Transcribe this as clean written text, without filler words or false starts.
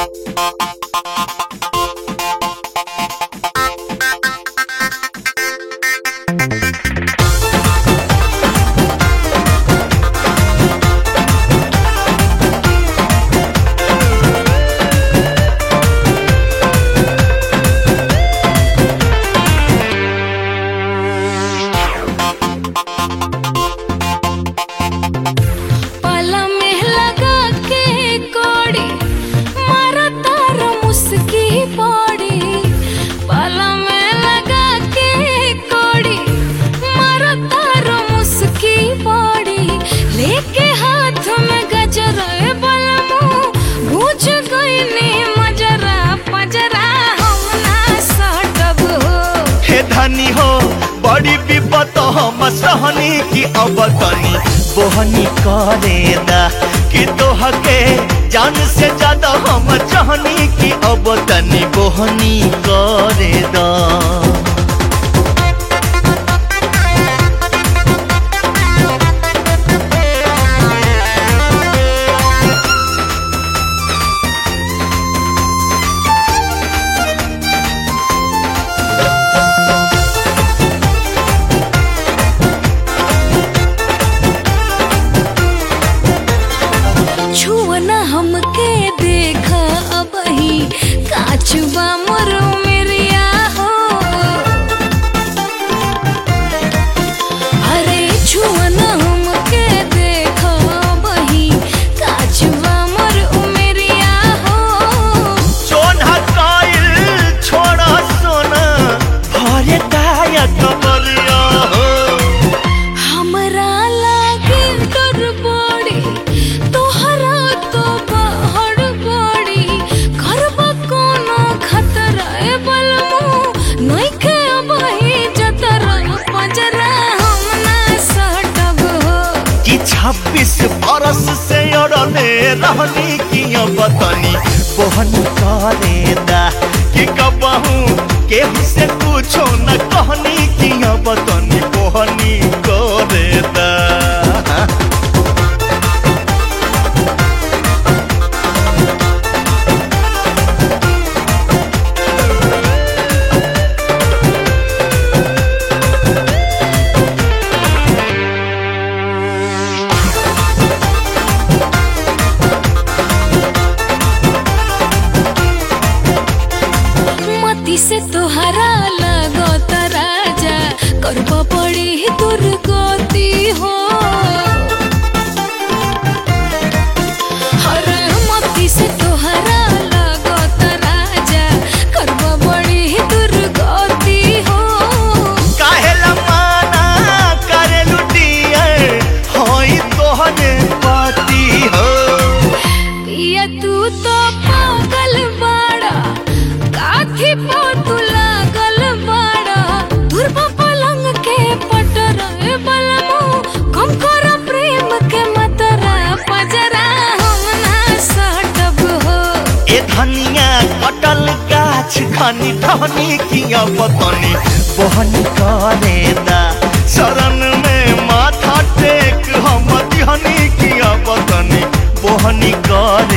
हो बड़ी विपत हम सहनी की अब तनी बोहनी करे दा कि तोहके जान से ज्यादा हम चाहनी की अब तनी बोहनी करे दा। हमके देखा अब ही काचुबा मरो मेरिया हो, अरे छुअना हमके देखा अब ही काचुबा मरो मेरिया हो। सोना कायल छोड़ा सोना भरे काया कबरिया हो, हमरा लागे डर बड़ी तोहरा तो छब्बीस बरस से अड़ले रहनी की बतनी बोहनी करे दा कि कबहू केहू से कुछो न कहनी की बतनी बोहनी करे दा। से तोहरा लगत राजा करब पड़ी दुर्गति हो, हर मती से तोहरा लगत राजा करब पड़ी दुर्गति हो। काहेला माना करे लुटिए होई तोहरे पति हो, पिया तू तो पागल बाड़ा काथी पो तू लागल बाड़ा धुरबा पलंग के पटर बलमो कम कर प्रेम के मतरा पजरा हम ना सटब हो। ए धनिया कटल गाछ खनी ठहनी किया बतनी बोहनी करे दा, शरण में माथा टेक हम दिहनी किया बतनी बोहनी करे